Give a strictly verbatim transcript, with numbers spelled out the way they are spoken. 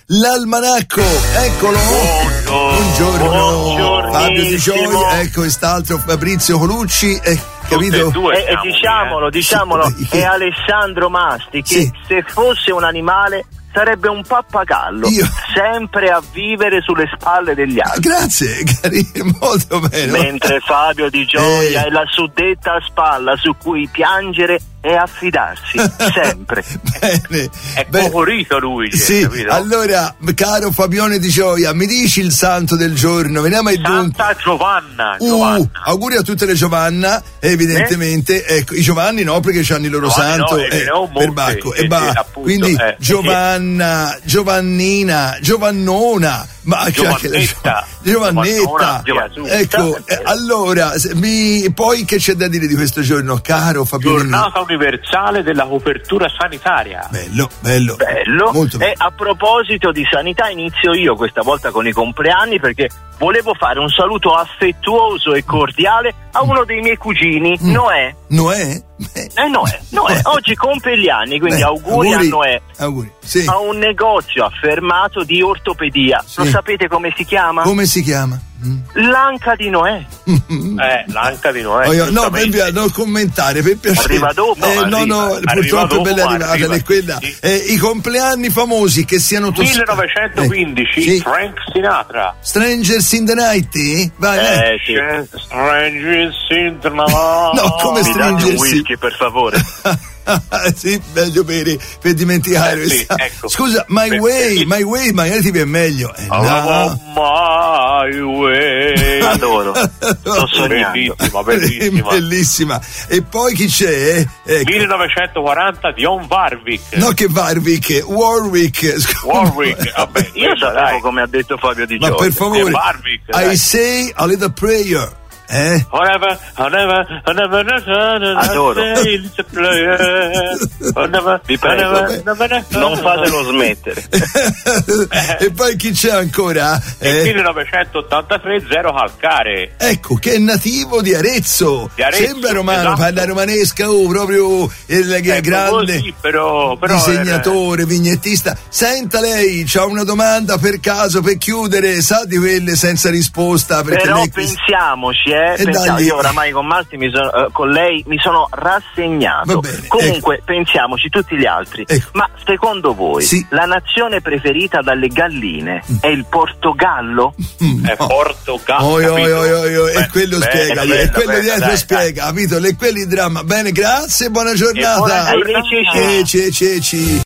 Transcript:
l'almanacco, eccolo. Buongiorno. Buongiorno. Fabio Di Gioia, ecco quest'altro Fabrizio Colucci, eh, capito? Due, eh, diciamolo, diciamolo, Sì. è Alessandro Masti che Sì. se fosse un animale sarebbe un pappagallo, Io? sempre a vivere sulle spalle degli Ah, altri. grazie, carino, molto bene. Mentre Fabio Di Gioia Eh. è la suddetta spalla su cui piangere e affidarsi, sempre. Bene. È Beh, favorito lui, sì, capito? allora, caro Fabione Di Gioia, mi dici il santo del giorno? Veniamo ai dunque. Santa Giovanna, Uh, Giovanna. auguri a tutte le Giovanna, evidentemente, ecco, i Giovanni no, perché hanno il loro Giovanni santo no, eh, eh, ne ho un per monte, Bacco, eh, e ba- eh, appunto, quindi eh. Giovanna, Giovannina, Giovannona, ma c'è anche la Giovannetta. Giovannetta, Giovannona, ecco, eh, allora, se- mi, poi che c'è da dire di questo giorno, caro Fabione? Giornata universale della copertura sanitaria. Bello, bello, Bello. molto bello. E a proposito di sanità inizio io questa volta con i compleanni perché volevo fare un saluto affettuoso e cordiale a uno dei miei cugini, Mm. Noè. Noè? Eh Noè, Noè, oggi compie gli anni, quindi Beh, auguri, a Noè. Auguri, sì. Ha un negozio affermato di ortopedia. Sì. Lo sapete come si chiama? Come si chiama? Mm. L'anca di Noè. Eh, l'anca di Noè. Oh, io- no, per giustamente. via- non commentare, per piacere. Arriva dopo, Eh, no, arriva- no, arriva purtroppo dopo, è bella ma arrivata, arriva, è quella. sì. Eh, I compleanni famosi che siano tutti. millenovecentoquindici, Eh, sì. Frank Sinatra. Strangers in the Night? eh? Vai, vai. Eh sì. Strangers in the night. No, come Mi date un stringersi? whisky per favore. Sì, meglio per, per dimenticare Eh, sì, questa. ecco. Scusa, My Per- Way, My Way magari ti viene meglio. Eh, Oh, my way. Adoro. Sto sognando. Bellissima, bellissima. Bellissima. E poi chi c'è? Ecco. millenovecentoquaranta Dionne Warwick. No, che Warwick, Warwick. scusa. Warwick, vabbè. Io questa, sapevo dai. come ha detto Fabio Di Ma Gioia. per favore, Che Warwick, I dai. say a little prayer. Eh? Whatever, whatever, whatever, Adoro. it's a player. Whatever, Vi prego, whatever, non fatelo smettere. E poi chi c'è ancora? Nel Eh? millenovecentottantatré Zero Calcare. Ecco, che è nativo di Arezzo. Di Arezzo, Sembra romano, esatto. parla romanesca, oh, proprio il Ecco, grande così, però, però disegnatore, vignettista. Senta lei, c'ha una domanda per caso, per chiudere, sa di quelle senza risposta? Perché Però lei... pensiamoci, eh, E pensiamo- dai. io oramai con Masti mi sono, eh, con lei mi sono rassegnato. Va bene, Comunque pensiamoci tutti gli altri. Ecco. Ma secondo voi Sì. la nazione preferita dalle galline è il Portogallo? Mm, È no. Portogallo. Oi, oi, capito? oi, oi, oi, e Beh, quello bene, spiega, bene, e quello bene, dietro dai, spiega, capito? E quelli il dramma. Bene, grazie, buona giornata. buona giornata. Arrivederci. Ceci, ceci.